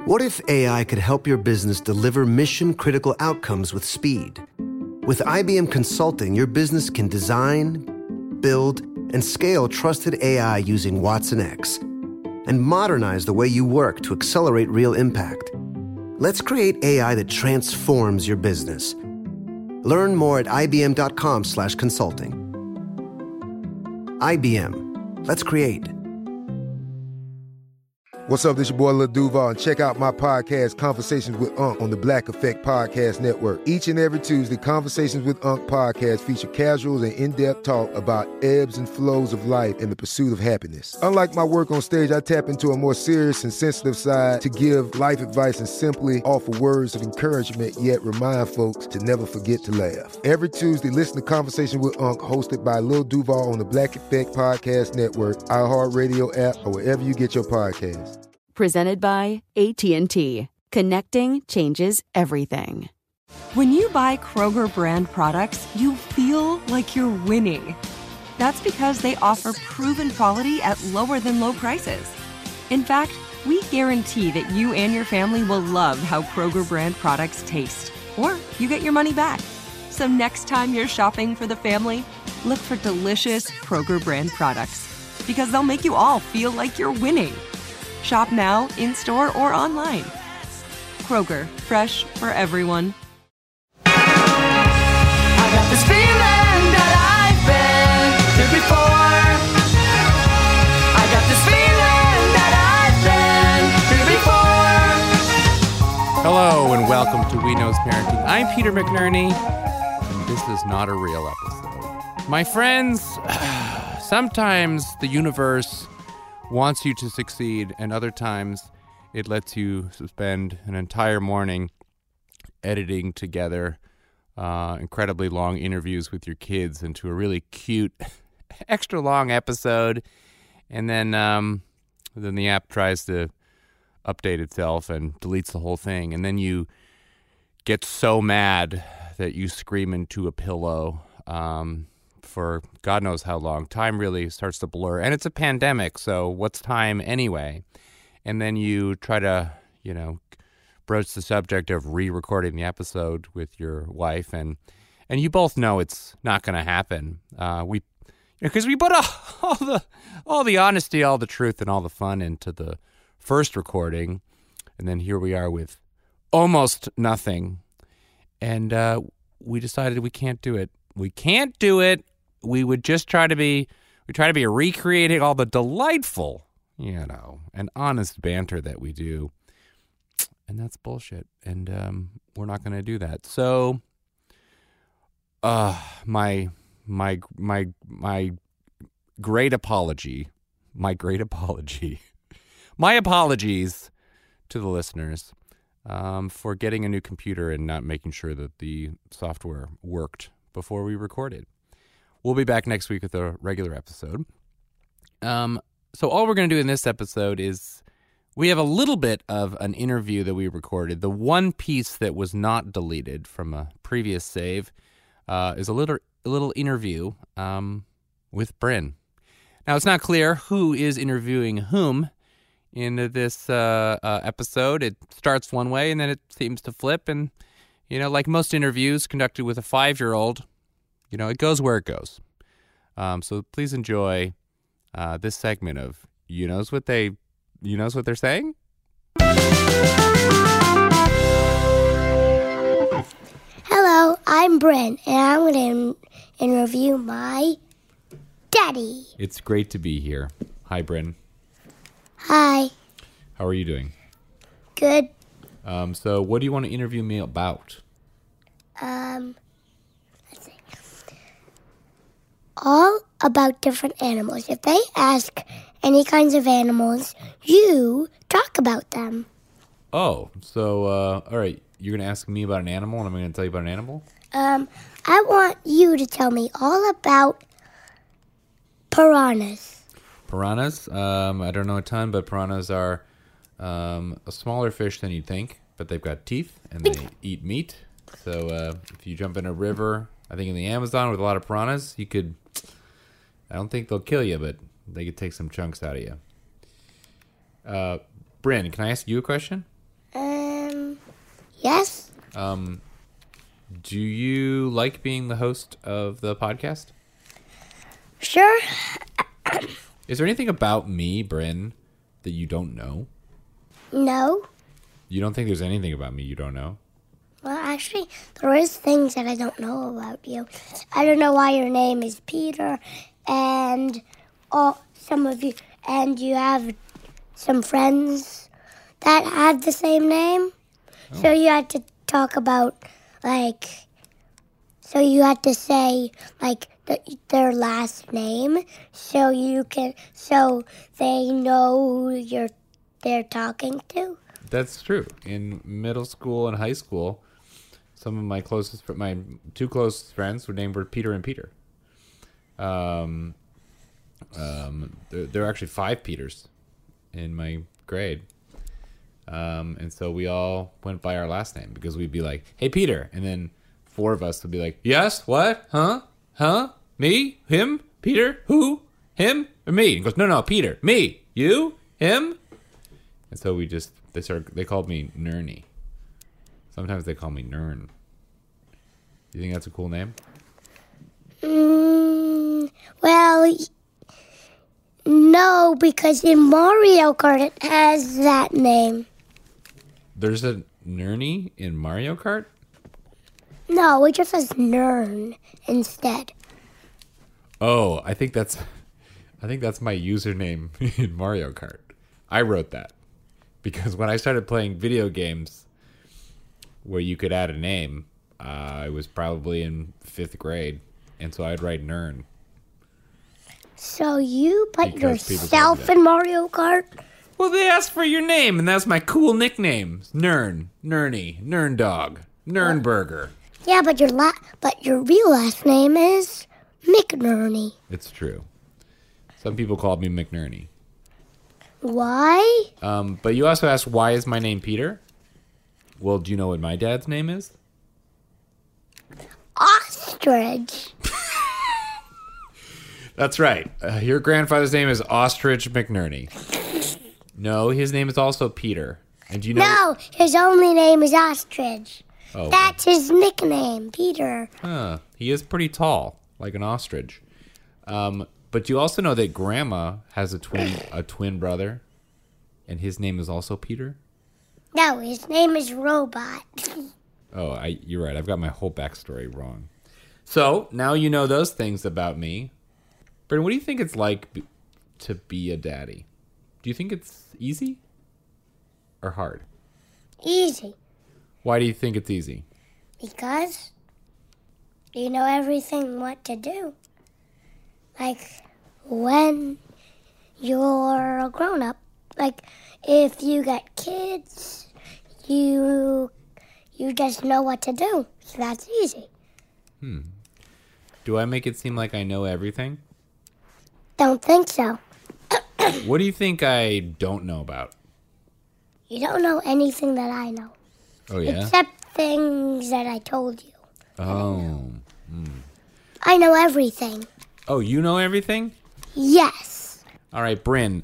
What if AI could help your business deliver mission-critical outcomes with speed? With IBM Consulting, your business can design, build, and scale trusted AI using Watson X and modernize the way you work to accelerate real impact. Let's create AI that transforms your business. Learn more at ibm.com/consulting. IBM. Let's create. What's up, this your boy Lil Duval, and check out my podcast, Conversations with Unc, on the Black Effect Podcast Network. Each and every Tuesday, Conversations with Unc podcast feature casual and in-depth talk about ebbs and flows of life and the pursuit of happiness. Unlike my work on stage, I tap into a more serious and sensitive side to give life advice and simply offer words of encouragement, yet remind folks to never forget to laugh. Every Tuesday, listen to Conversation with Unc, hosted by Lil Duval on the Black Effect Podcast Network, iHeartRadio app, or wherever you get your podcasts. Presented by AT&T. Connecting changes everything. When you buy Kroger brand products, you feel like you're winning. That's because they offer proven quality at lower than low prices. In fact, we guarantee that you and your family will love how Kroger brand products taste, or you get your money back. So next time you're shopping for the family, look for delicious Kroger brand products, because they'll make you all feel like you're winning. Shop now, in-store, or online. Kroger, fresh for everyone. I got this feeling that I've been here before. I got this feeling that I've been here before. Hello and welcome to We Knows Parenting. I'm Peter McNerney, and this is not a real episode. My friends, sometimes the universe wants you to succeed, and other times it lets you spend an entire morning editing together incredibly long interviews with your kids into a really cute, extra long episode, and then the app tries to update itself and deletes the whole thing, and then you get so mad that you scream into a pillow for God knows how long. Time really starts to blur. And it's a pandemic, so what's time anyway? And then you try to, broach the subject of re-recording the episode with your wife, and you both know it's not going to happen. Because we put all the honesty, all the truth, and all the fun into the first recording, and then here we are with almost nothing. And we decided we can't do it. We can't do it. We would just try to be recreating all the delightful, and honest banter that we do. And that's bullshit. And we're not going to do that. So my great apology. My apologies to the listeners for getting a new computer and not making sure that the software worked before we recorded. We'll be back next week with a regular episode. So all we're going to do in this episode is we have a little bit of an interview that we recorded. The one piece that was not deleted from a previous save is a little interview with Bryn. Now, it's not clear who is interviewing whom in this episode. It starts one way and then it seems to flip. And, like most interviews conducted with a 5-year-old, it goes where it goes. So please enjoy this segment of You Knows What They're Saying? Hello, I'm Bryn, and I'm going to interview my daddy. It's great to be here. Hi, Bryn. Hi. How are you doing? Good. So what do you want to interview me about? Let's see. All about different animals. If they ask any kinds of animals, you talk about them. Oh, so, all right. You're going to ask me about an animal, and I'm going to tell you about an animal? I want you to tell me all about piranhas. Piranhas? I don't know a ton, but piranhas are a smaller fish than you'd think, but they've got teeth, and they eat meat. So if you jump in a river, I think in the Amazon with a lot of piranhas, you could, I don't think they'll kill you, but they could take some chunks out of you. Bryn, can I ask you a question? Do you like being the host of the podcast? Sure. Is there anything about me, Bryn, that you don't know? No. You don't think there's anything about me you don't know? Well, actually, there is things that I don't know about you. I don't know why your name is Peter, and you have some friends that have the same name. Oh. So you had to talk about, so you had to say, their last name, so they know they're talking to. That's true. In middle school and high school, some of my two closest friends were named Peter and Peter. There are actually 5 Peters in my grade. And so we all went by our last name because we'd be like, "Hey, Peter." And then 4 of us would be like, "Yes, what? Huh? Me? Him? Peter? Who? Him? Or me?" And he goes, No, Peter. Me? You? Him? And so they called me Nerny. Sometimes they call me Nern. You think that's a cool name? Well, no, because in Mario Kart it has that name. There's a Nerny in Mario Kart? No, it just says Nern instead. Oh, I think that's my username in Mario Kart. I wrote that because when I started playing video games where you could add a name, I was probably in 5th grade, and so I'd write Nern. So you put yourself in Mario Kart? Well, they asked for your name, and that's my cool nickname. Nern, Nerny, Nern Dog, Nernburger. Yeah, but your real last name is McNerney. It's true. Some people called me McNerney. Why? But you also asked, why is my name Peter? Well, do you know what my dad's name is? Ostrich. That's right. Your grandfather's name is Ostrich McNerney. No, his name is also Peter. And do you know? No, his only name is Ostrich. Oh. That's his nickname, Peter. Huh. He is pretty tall, like an ostrich. But you also know that Grandma has a twin brother, and his name is also Peter? No, his name is Robot. Oh, you're right. I've got my whole backstory wrong. So, now you know those things about me. Bryn, what do you think it's like to be a daddy? Do you think it's easy or hard? Easy. Why do you think it's easy? Because you know everything what to do. Like when you're a grown-up. Like if you got kids, you just know what to do. So that's easy. Do I make it seem like I know everything? Don't think so. What do you think I don't know about? You don't know anything that I know. Oh, yeah? Except things that I told you. Oh. I know everything. Oh, you know everything? Yes. All right, Bryn.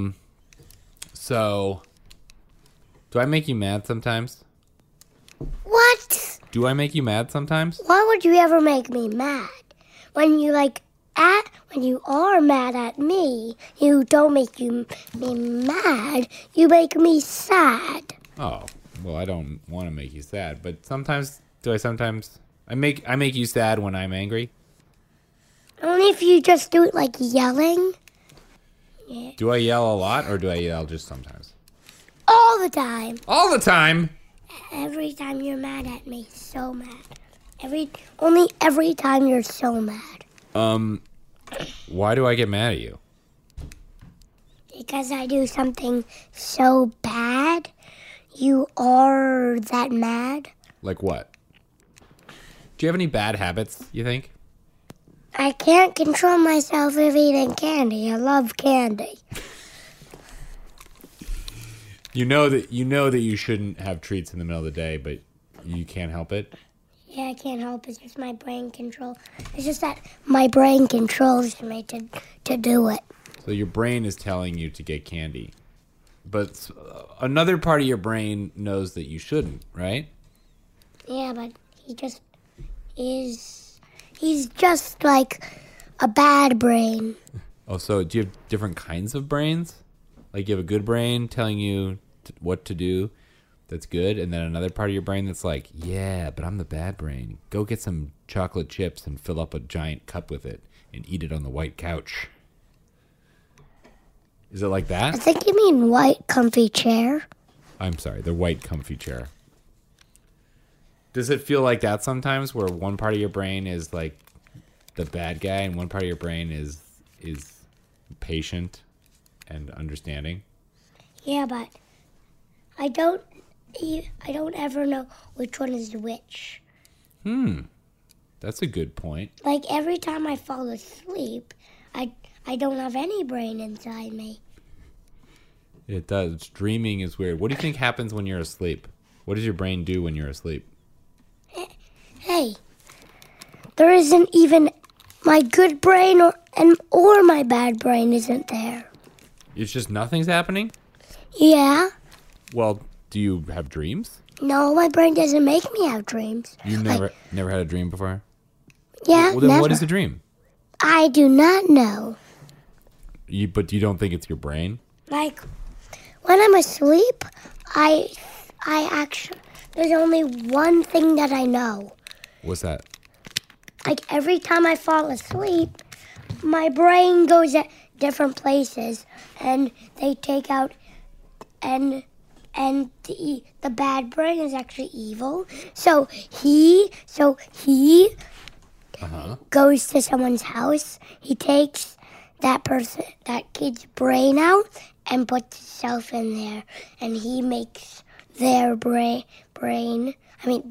So, do I make you mad sometimes? What? Do I make you mad sometimes? Why would you ever make me mad? When you when you are mad at me, you don't make me mad. You make me sad. Oh, well, I don't want to make you sad, but sometimes I make you sad when I'm angry? Only if you just do it like yelling. Yeah. Do I yell a lot, or do I yell just sometimes? All the time. All the time? Every time you're mad at me, so mad. Every time you're so mad. Why do I get mad at you? Because I do something so bad, you are that mad. Like what? Do you have any bad habits, you think? I can't control myself of eating candy. I love candy. You know that you shouldn't have treats in the middle of the day, but you can't help it? Yeah, I can't help it. It's just my brain control. It's just that my brain controls me to do it. So your brain is telling you to get candy. But another part of your brain knows that you shouldn't, right? Yeah, but he just is. He's just like a bad brain. Oh, so do you have different kinds of brains? Like you have a good brain telling you what to do that's good, and then another part of your brain that's like, yeah, but I'm the bad brain. Go get some chocolate chips and fill up a giant cup with it and eat it on the white couch. Is it like that? I think you mean white comfy chair. I'm sorry, the white comfy chair. Does it feel like that sometimes, where one part of your brain is like the bad guy and one part of your brain is patient and understanding? Yeah, but I don't ever know which one is which. That's a good point. Like every time I fall asleep, I don't have any brain inside me. It does. Dreaming is weird. What do you think happens when you're asleep? What does your brain do when you're asleep? Hey, there isn't even my good brain or my bad brain isn't there. It's just nothing's happening? Yeah. Well, do you have dreams? No, my brain doesn't make me have dreams. You never had a dream before? Yeah, Well, then never. what is a dream? I do not know. But you don't think it's your brain? Like, when I'm asleep, I actually, there's only one thing that I know. What's that? Like, every time I fall asleep, my brain goes at different places, and they take out, and the bad brain is actually evil. So he goes to someone's house. He takes that kid's brain out and puts himself in there, and he makes their brain. I mean,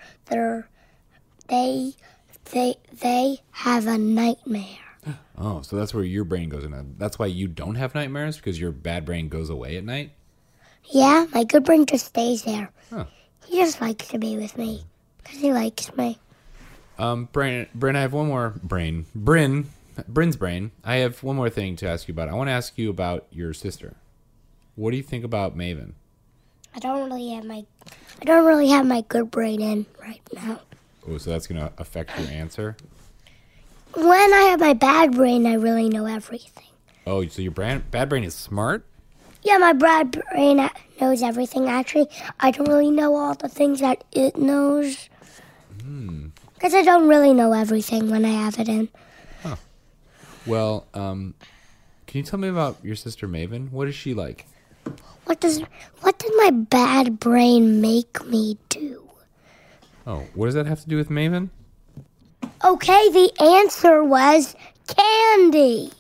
they have a nightmare. Oh, so that's where your brain goes in. That's why you don't have nightmares, because your bad brain goes away at night? Yeah, my good brain just stays there. Huh. He just likes to be with me because he likes me. Bryn, I have one more brain. Bryn's brain. I have one more thing to ask you about. I want to ask you about your sister. What do you think about Maven? I don't really have my good brain in right now. Oh, so that's going to affect your answer? When I have my bad brain, I really know everything. Oh, so your bad brain is smart? Yeah, my bad brain knows everything. Actually, I don't really know all the things that it knows. Because I don't really know everything when I have it in. Huh. Well, can you tell me about your sister Maven? What is she like? What did my bad brain make me do? Oh, what does that have to do with Maven? Okay, the answer was candy.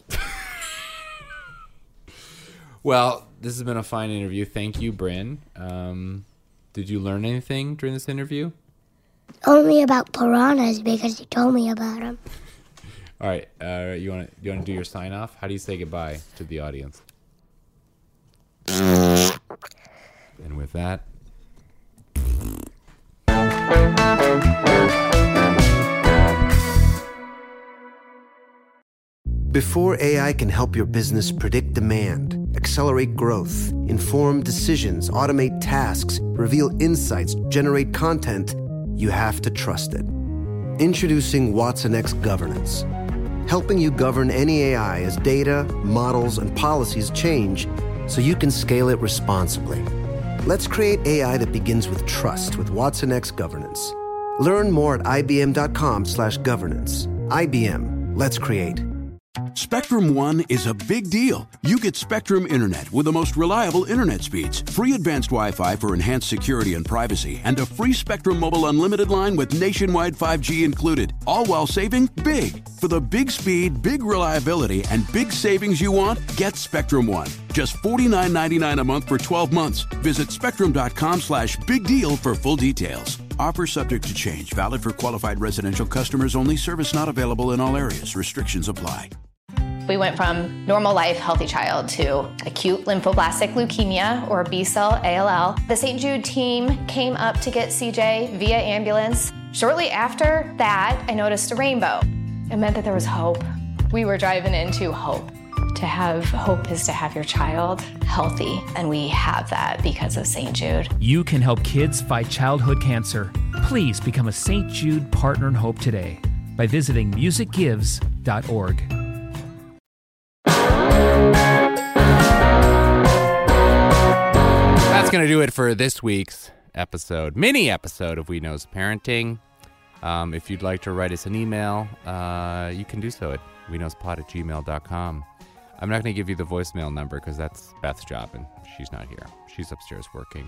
Well, this has been a fine interview. Thank you, Bryn. Did you learn anything during this interview? Only about piranhas because you told me about them. All right. You want to do your sign off? How do you say goodbye to the audience? And with that. Before AI can help your business predict demand, accelerate growth, inform decisions, automate tasks, reveal insights, generate content, you have to trust it. Introducing watsonx Governance, helping you govern any AI as data, models, and policies change so you can scale it responsibly. Let's create AI that begins with trust with watsonx Governance. Learn more at ibm.com/governance. IBM, let's create. Spectrum One is a big deal. You get Spectrum Internet with the most reliable internet speeds, free advanced Wi-Fi for enhanced security and privacy, and a free Spectrum Mobile Unlimited line with nationwide 5G included, all while saving big. For the big speed, big reliability, and big savings you want, get Spectrum One. Just $49.99 a month for 12 months. Visit spectrum.com/big deal for full details. Offer subject to change. Valid for qualified residential customers only. Service not available in all areas. Restrictions apply. We went from normal life, healthy child to acute lymphoblastic leukemia, or B-cell ALL. The St. Jude team came up to get CJ via ambulance. Shortly after that, I noticed a rainbow. It meant that there was hope. We were driving into hope. To have hope is to have your child healthy, and we have that because of St. Jude. You can help kids fight childhood cancer. Please become a St. Jude Partner in Hope today by visiting musicgives.org. That's going to do it for this week's episode, mini episode of We Knows Parenting. If you'd like to write us an email, you can do so at weknowspod@gmail.com. I'm not going to give you the voicemail number because that's Beth's job, and she's not here. She's upstairs working.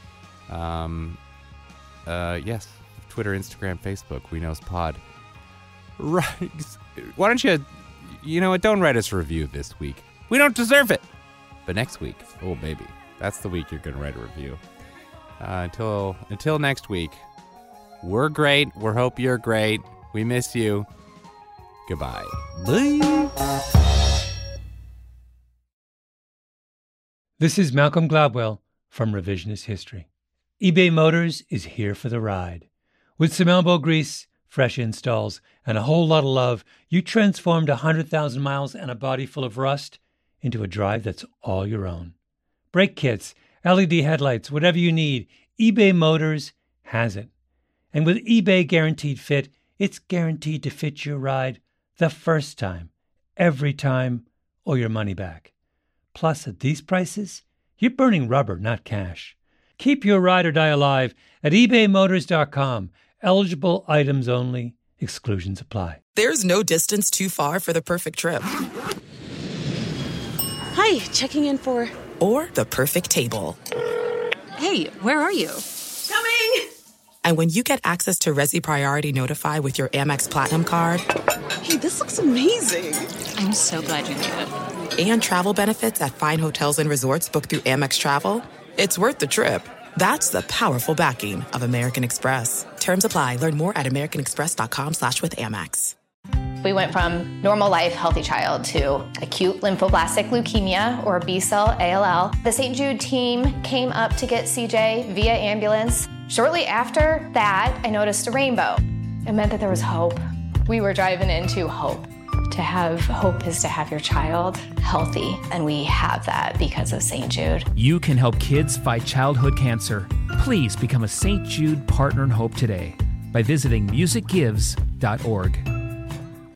Yes, Twitter, Instagram, Facebook, We Knows Pod. Right. Why don't you know what, don't write us a review this week. We don't deserve it. But next week, oh baby, that's the week you're going to write a review. Until next week, we're great. We hope you're great. We miss you. Goodbye. Bye. This is Malcolm Gladwell from Revisionist History. eBay Motors is here for the ride. With some elbow grease, fresh installs, and a whole lot of love, you transformed 100,000 miles and a body full of rust into a drive that's all your own. Brake kits, LED headlights, whatever you need, eBay Motors has it. And with eBay Guaranteed Fit, it's guaranteed to fit your ride the first time, every time, or your money back. Plus, at these prices, you're burning rubber, not cash. Keep your ride or die alive at ebaymotors.com. Eligible items only. Exclusions apply. There's no distance too far for the perfect trip. Hi, checking in for... Or the perfect table. Hey, where are you? Coming! And when you get access to Resi Priority Notify with your Amex Platinum card... Hey, this looks amazing. I'm so glad you made it. And travel benefits at fine hotels and resorts booked through Amex Travel, it's worth the trip. That's the powerful backing of American Express. Terms apply. Learn more at americanexpress.com/withAmex. We went from normal life, healthy child to acute lymphoblastic leukemia or B-cell ALL. The St. Jude team came up to get CJ via ambulance. Shortly after that, I noticed a rainbow. It meant that there was hope. We were driving into hope. To have hope is to have your child healthy, and we have that because of St. Jude. You can help kids fight childhood cancer. Please become a St. Jude Partner in Hope today by visiting musicgives.org.